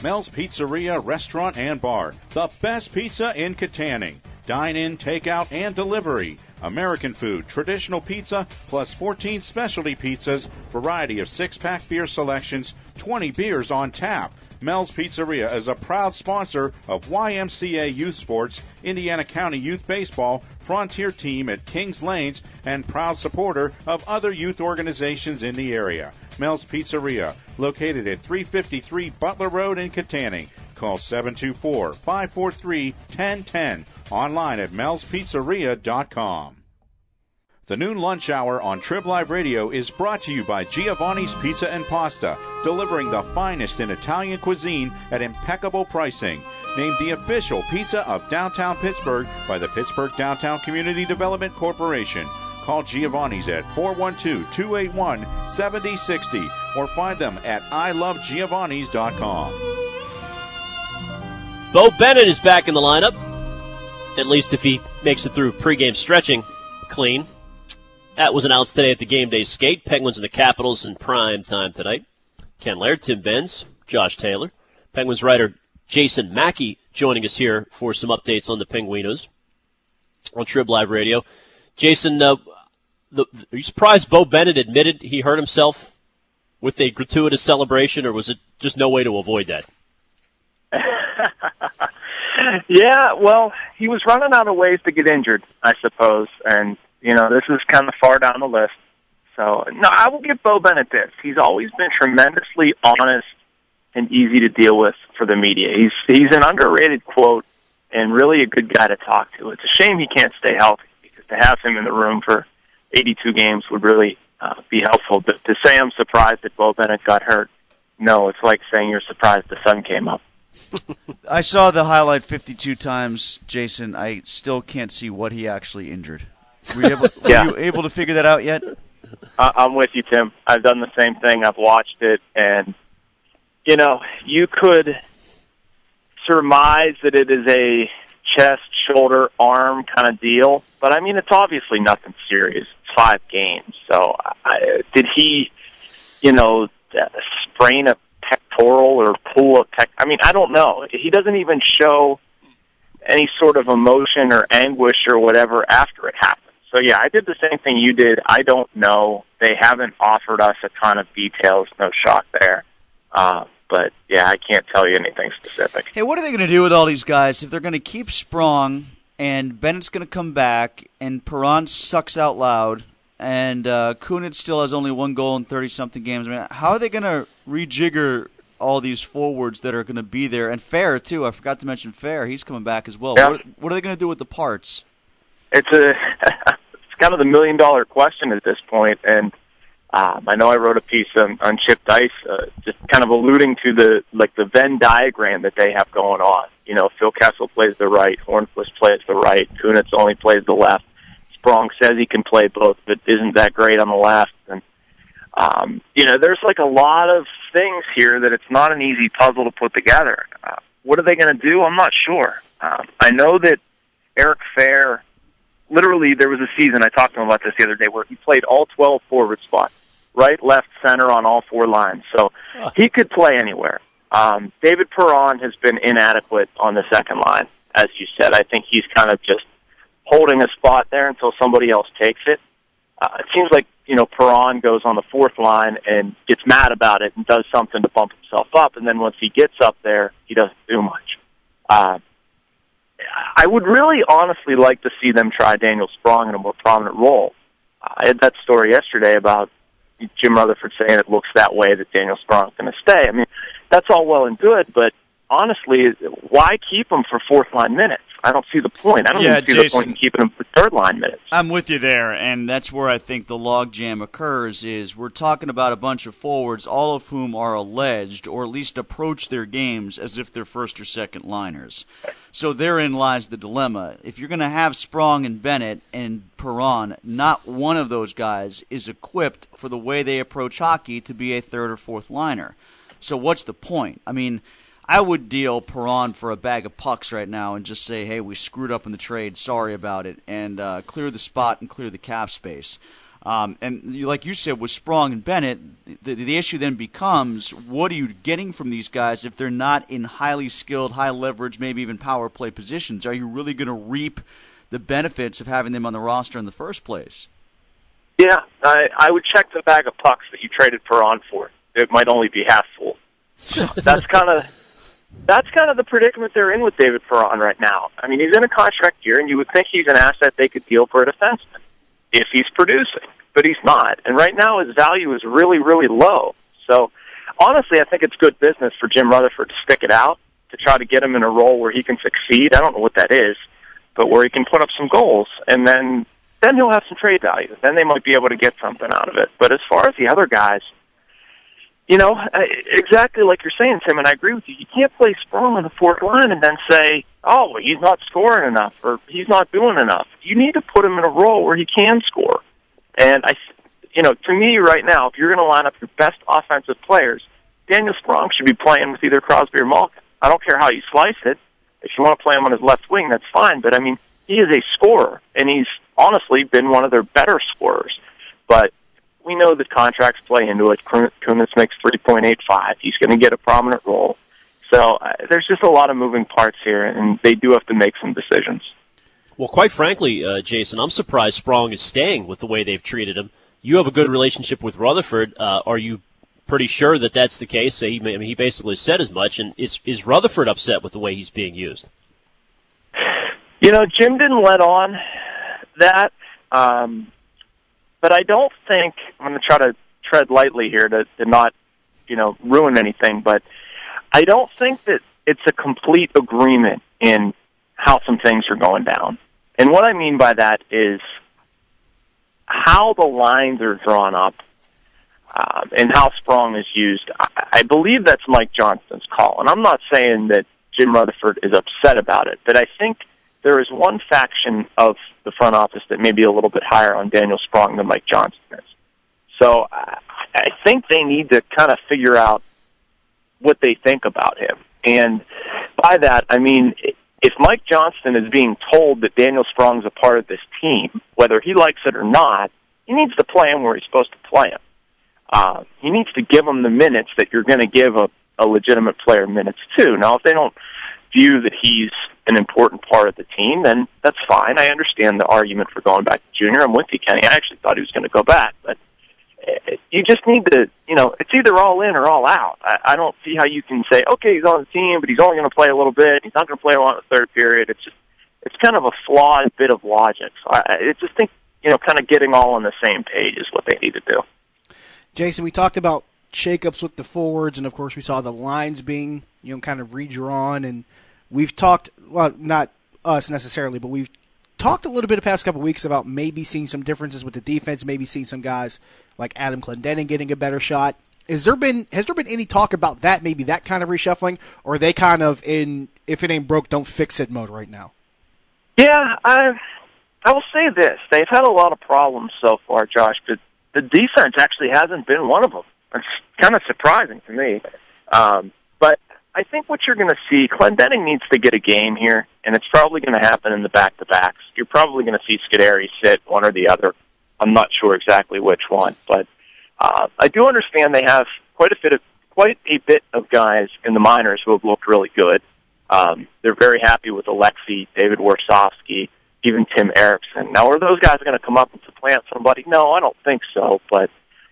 Mel's Pizzeria, Restaurant, and Bar. The best pizza in Katanning. Dine-in, takeout, and delivery. American food, traditional pizza, plus 14 specialty pizzas, variety of 6-pack beer selections, 20 beers on tap. Mel's Pizzeria is a proud sponsor of YMCA Youth Sports, Indiana County Youth Baseball, Frontier Team at Kings Lanes, and proud supporter of other youth organizations in the area. Mel's Pizzeria, located at 353 Butler Road in Katanning. Call 724-543-1010. Online at melspizzeria.com. The noon lunch hour on Trib Live Radio is brought to you by Giovanni's Pizza and Pasta, delivering the finest in Italian cuisine at impeccable pricing. Named the official pizza of downtown Pittsburgh by the Pittsburgh Downtown Community Development Corporation. Call Giovanni's at 412-281-7060 or find them at ilovegiovannis.com. Bo Bennett is back in the lineup, at least if he makes it through pregame stretching clean. That was announced today at the Game Day Skate. Penguins and the Capitals in prime time tonight. Ken Laird, Tim Benz, Josh Taylor. Penguins writer Jason Mackey joining us here for some updates on the Penguinos on Trib Live Radio. Jason, are you surprised Bo Bennett admitted he hurt himself with a gratuitous celebration, or was it just no way to avoid that? Yeah, well, he was running out of ways to get injured, I suppose, and this is kind of far down the list. So, no, I will give Bo Bennett this. He's always been tremendously honest and easy to deal with for the media. He's an underrated quote and really a good guy to talk to. It's a shame he can't stay healthy, because to have him in the room for 82 games would really be helpful. But to say I'm surprised that Bo Bennett got hurt, no, it's like saying you're surprised the sun came up. I saw the highlight 52 times, Jason. I still can't see what he actually injured. Were you able to figure that out yet? I'm with you, Tim. I've done the same thing. I've watched it, and, you could surmise that it is a chest, shoulder, arm kind of deal, but, it's obviously nothing serious. It's 5 games. So did he, sprain a pectoral or pull a pec? I don't know. He doesn't even show any sort of emotion or anguish or whatever after it happened. So, yeah, I did the same thing you did. I don't know. They haven't offered us a ton of details. No shock there. But, yeah, I can't tell you anything specific. Hey, what are they going to do with all these guys if they're going to keep Sprong and Bennett's going to come back and Perron sucks out loud and Kunitz still has only 1 goal in 30-something games? How are they going to rejigger all these forwards that are going to be there? And Fair, too. I forgot to mention Fair. He's coming back as well. Yeah. What are they going to do with the parts? It's kind of the million-dollar question at this point, and I know I wrote a piece on Chip Dice, just kind of alluding to the Venn diagram that they have going on. Phil Kessel plays the right, Hornquist plays the right, Kunitz only plays the left. Sprong says he can play both, but isn't that great on the left. And there's a lot of things here that it's not an easy puzzle to put together. What are they going to do? I'm not sure. I know that Eric Fair. Literally, there was a season, I talked to him about this the other day, where he played all 12 forward spots, right, left, center on all 4 lines. So he could play anywhere. David Perron has been inadequate on the second line, as you said. I think he's kind of just holding a spot there until somebody else takes it. It seems like, Perron goes on the 4th line and gets mad about it and does something to bump himself up, and then once he gets up there, he doesn't do much. I would really honestly like to see them try Daniel Sprong in a more prominent role. I had that story yesterday about Jim Rutherford saying it looks that way that Daniel Sprong's going to stay. That's all well and good, but honestly, why keep him for 4th-line minutes? I don't see the point. I don't even see the point in keeping him for 3rd-line minutes. I'm with you there, and that's where I think the logjam occurs, is we're talking about a bunch of forwards, all of whom are alleged, or at least approach their games as if they're 1st or 2nd liners. So therein lies the dilemma. If you're going to have Sprong and Bennett and Perron, not one of those guys is equipped for the way they approach hockey to be a 3rd or 4th liner. So what's the point? I would deal Perron for a bag of pucks right now and just say, hey, we screwed up in the trade, sorry about it, and clear the spot and clear the cap space. Like you said, with Sprong and Bennett, the issue then becomes, what are you getting from these guys if they're not in highly skilled, high leverage, maybe even power play positions? Are you really going to reap the benefits of having them on the roster in the first place? Yeah, I would check the bag of pucks that you traded Perron for. It might only be half full. That's kind of the predicament they're in with David Perron right now. I mean, he's in a contract year, and you would think he's an asset they could deal for a defenseman if he's producing, but he's not. And right now his value is really, really low. So honestly, I think it's good business for Jim Rutherford to stick it out, to try to get him in a role where he can succeed. I don't know what that is, but where he can put up some goals, and then he'll have some trade value. Then they might be able to get something out of it. But as far as the other guys, exactly like you're saying, Tim, and I agree with you. You can't play Sprong on the fourth line and then say, oh, he's not scoring enough or he's not doing enough. You need to put him in a role where he can score. And, to me right now, if you're going to line up your best offensive players, Daniel Sprong should be playing with either Crosby or Malkin. I don't care how you slice it. If you want to play him on his left wing, that's fine. But, he is a scorer, and he's honestly been one of their better scorers. But we know that contracts play into it. Kunis makes $3.85. He's going to get a prominent role. So there's just a lot of moving parts here, and they do have to make some decisions. Well, quite frankly, Jason, I'm surprised Sprong is staying with the way they've treated him. You have a good relationship with Rutherford. Are you pretty sure that that's the case? He basically said as much. And is Rutherford upset with the way he's being used? Jim didn't let on that. But I don't think, I'm going to try to tread lightly here to not, ruin anything, but I don't think that it's a complete agreement in how some things are going down. And what I mean by that is how the lines are drawn up and how Sprong is used. I believe that's Mike Johnston's call. And I'm not saying that Jim Rutherford is upset about it, but I think there is one faction of the front office that may be a little bit higher on Daniel Sprong than Mike Johnston is. So I think they need to kind of figure out what they think about him. And by that, I mean, if Mike Johnston is being told that Daniel Sprong's a part of this team, whether he likes it or not, he needs to play him where he's supposed to play him. He needs to give him the minutes that you're going to give a legitimate player minutes to. Now, if they don't view that he's an important part of the team, then that's fine. I understand the argument for going back to junior. I'm with you, Kenny. I actually thought he was going to go back, but you just need to, it's either all in or all out. I don't see how you can say, okay, he's on the team, but he's only going to play a little bit. He's not going to play a lot in the third period. It's kind of a flawed bit of logic. So I just think, kind of getting all on the same page is what they need to do. Jason, we talked about shakeups with the forwards, and of course we saw the lines being, kind of redrawn, and we've talked, well, not us necessarily, but we've talked a little bit the past couple of weeks about maybe seeing some differences with the defense, maybe seeing some guys like Adam Clendenin getting a better shot. Has there been any talk about that, maybe that kind of reshuffling, or are they kind of in if it ain't broke, don't fix it mode right now? Yeah, I will say this. They've had a lot of problems so far, Josh, but the defense actually hasn't been one of them. It's kind of surprising to me. But I think what you're going to see, Clendenin needs to get a game here, and it's probably going to happen in the back-to-backs. You're probably going to see Scuderi sit one or the other. I'm not sure exactly which one, but I do understand they have quite a bit of guys in the minors who have looked really good. They're very happy with Alexei, David Warsofsky, even Tim Erickson. Now, are those guys going to come up and supplant somebody? No, I don't think so, but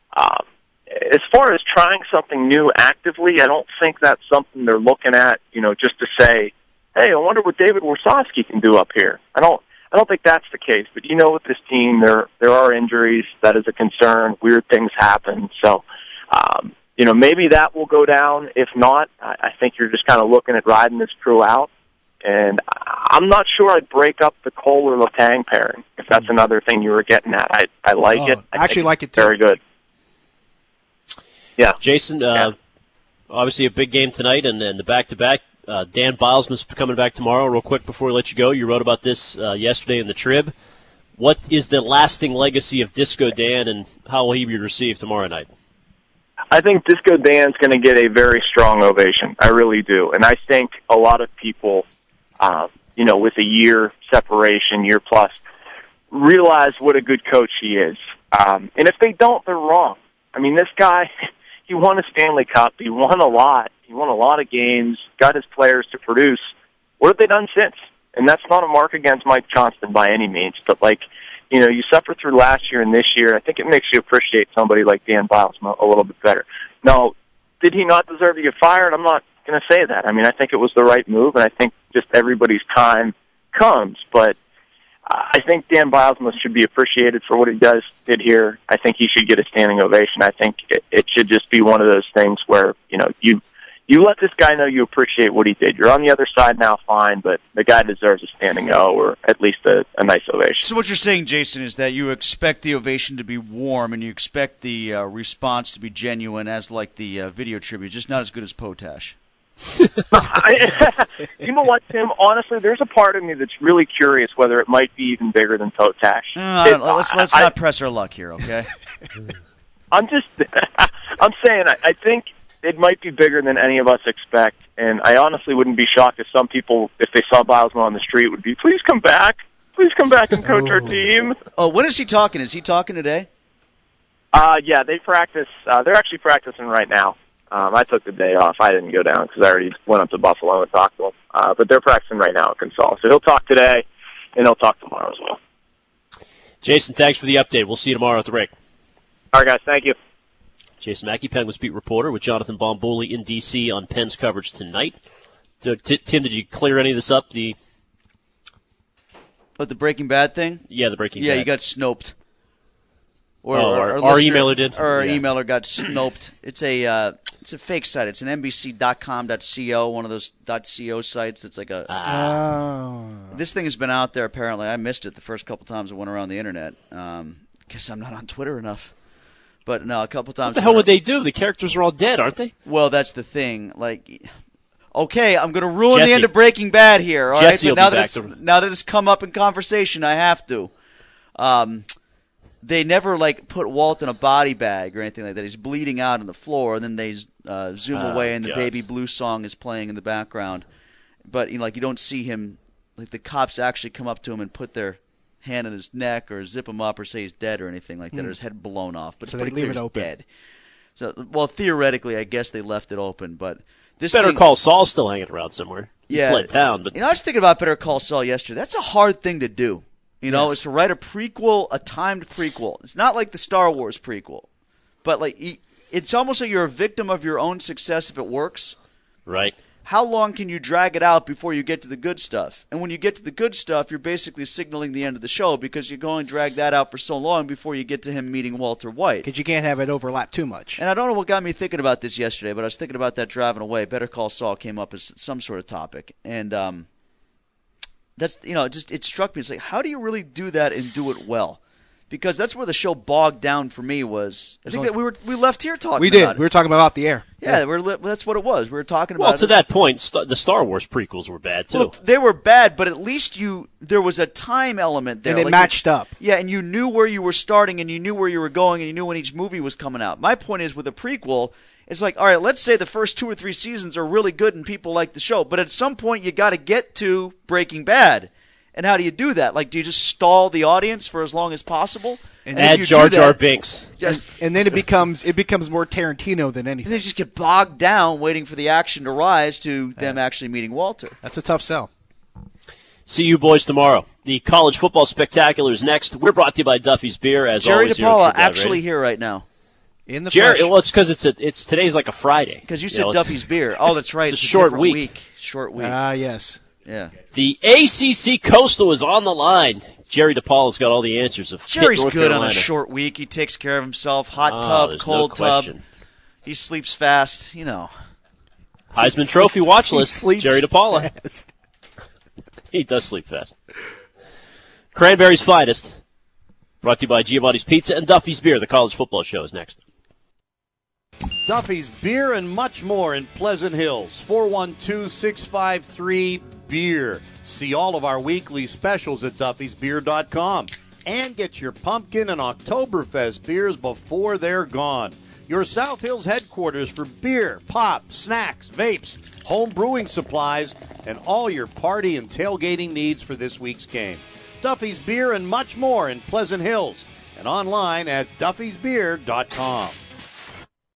as far as trying something new actively, I don't think that's something they're looking at, just to say, hey, I wonder what David Warsofsky can do up here. I don't think that's the case, but with this team, there are injuries. That is a concern. Weird things happen. So, maybe that will go down. If not, I think you're just kind of looking at riding this crew out. And I'm not sure I'd break up the Cole or Letang pairing, if that's another thing you were getting at. I like it. I actually like it too. Very good. Yeah. Jason, obviously a big game tonight and the back-to-back. Dan Bilesman's coming back tomorrow. Real quick before we let you go, you wrote about this yesterday in the Trib. What is the lasting legacy of Disco Dan, and how will he be received tomorrow night? I think Disco Dan's going to get a very strong ovation. I really do. And I think a lot of people, with a year separation, year plus, realize what a good coach he is. And if they don't, they're wrong. I mean, this guy, he won a Stanley Cup. He won a lot. He won a lot of games, got his players to produce. What have they done since? And that's not a mark against Mike Johnston by any means. But, you suffer through last year and this year. I think it makes you appreciate somebody like Dan Bylsma a little bit better. Now, did he not deserve to get fired? I'm not going to say that. I mean, I think it was the right move, and I think just everybody's time comes. But I think Dan Bylsma should be appreciated for what he did here. I think he should get a standing ovation. I think it should just be one of those things where, you let this guy know you appreciate what he did. You're on the other side now, fine, but the guy deserves a standing O or at least a nice ovation. So what you're saying, Jason, is that you expect the ovation to be warm and you expect the response to be genuine as like the video tribute, just not as good as Potash. You know what, Tim? Honestly, there's a part of me that's really curious whether it might be even bigger than Potash. Let's not press our luck here, okay? I'm saying I think it might be bigger than any of us expect, and I honestly wouldn't be shocked if some people, if they saw Bylsma on the street, would be, please come back and coach our team. Oh, when is he talking? Is he talking today? Yeah, they practice. They're actually practicing right now. I took the day off. I didn't go down because I already went up to Buffalo and talked to them. But they're practicing right now at Consol. So he'll talk today, and he'll talk tomorrow as well. Jason, thanks for the update. We'll see you tomorrow at the Rick. All right, guys. Thank you. Jason Mackey, Penguins beat reporter, with Jonathan Bomboli in D.C. on Penn's coverage tonight. So, Tim, did you clear any of this up? The Breaking Bad thing? Yeah, the Breaking Bad. Yeah, you got snoped. Our emailer did? Our emailer got snoped. It's a fake site. It's an NBC.com.co, one of those .co sites that's like a... This thing has been out there, apparently. I missed it the first couple times I went around the Internet. Guess I'm not on Twitter enough. But no, a couple times. What the hell would they do? The characters are all dead, aren't they? Well, that's the thing. Okay, I'm going to ruin the end of Breaking Bad here, all right? But now that it's come up in conversation, I have to. They never put Walt in a body bag or anything like that. He's bleeding out on the floor, and then they zoom away, and the Baby Blue song is playing in the background. But you don't see him. The cops actually come up to him and put their hand on his neck or zip him up or say he's dead or anything like that, or his head blown off. But so it's pretty they leave clear it open. Dead. So, well, theoretically, I guess they left it open, but this Better Call Saul's still hanging around somewhere. Yeah, he fled town. But I was thinking about Better Call Saul yesterday. That's a hard thing to do. It's to write a prequel, a timed prequel. It's not like the Star Wars prequel, but it's almost like you're a victim of your own success if it works. Right. How long can you drag it out before you get to the good stuff? And when you get to the good stuff, you're basically signaling the end of the show because you're going to drag that out for so long before you get to him meeting Walter White. Because you can't have it overlap too much. And I don't know what got me thinking about this yesterday, but I was thinking about that driving away. Better Call Saul came up as some sort of topic. And that's, it struck me. It's how do you really do that and do it well? Because that's where the show bogged down for me was. I think that we left here talking about it. We did. We were talking about off the air. Yeah, that's what it was. We were talking about it. Well, to that point, the Star Wars prequels were bad, too. Well, they were bad, but at least there was a time element there. And it matched up. Yeah, and you knew where you were starting, and you knew where you were going, and you knew when each movie was coming out. My point is, with a prequel, it's all right, let's say the first 2 or 3 seasons are really good and people like the show, but at some point you got to get to Breaking Bad. And how do you do that? Do you just stall the audience for as long as possible? And add Jar Jar Binks. And then it becomes more Tarantino than anything. And they just get bogged down waiting for the action to rise to them actually meeting Walter. That's a tough sell. See you boys tomorrow. The College Football Spectacular is next. We're brought to you by Duffy's Beer, as Jerry always. Jerry DePaula actually here right now. In the flesh. Well, it's because it's today's like a Friday. Because you said Duffy's Beer. Oh, that's right. It's a short week. Short week. Yes. Yeah. The ACC Coastal is on the line. Jerry DePaul's got all the answers. Jerry's North good Carolina. on a short week. He takes care of himself. Hot tub, cold tub. He sleeps fast. Heisman Trophy watch list. Jerry DePaula. Fast. He does sleep fast. Cranberry's Finest. Brought to you by Giamatti's Pizza and Duffy's Beer. The College Football Show is next. Duffy's Beer and much more in Pleasant Hills. 412-653-BEER. See all of our weekly specials at duffysbeer.com. And get your pumpkin and Oktoberfest beers before they're gone. Your South Hills headquarters for beer, pop, snacks, vapes, home brewing supplies, and all your party and tailgating needs for this week's game. Duffy's Beer and much more in Pleasant Hills. and online at duffysbeer.com.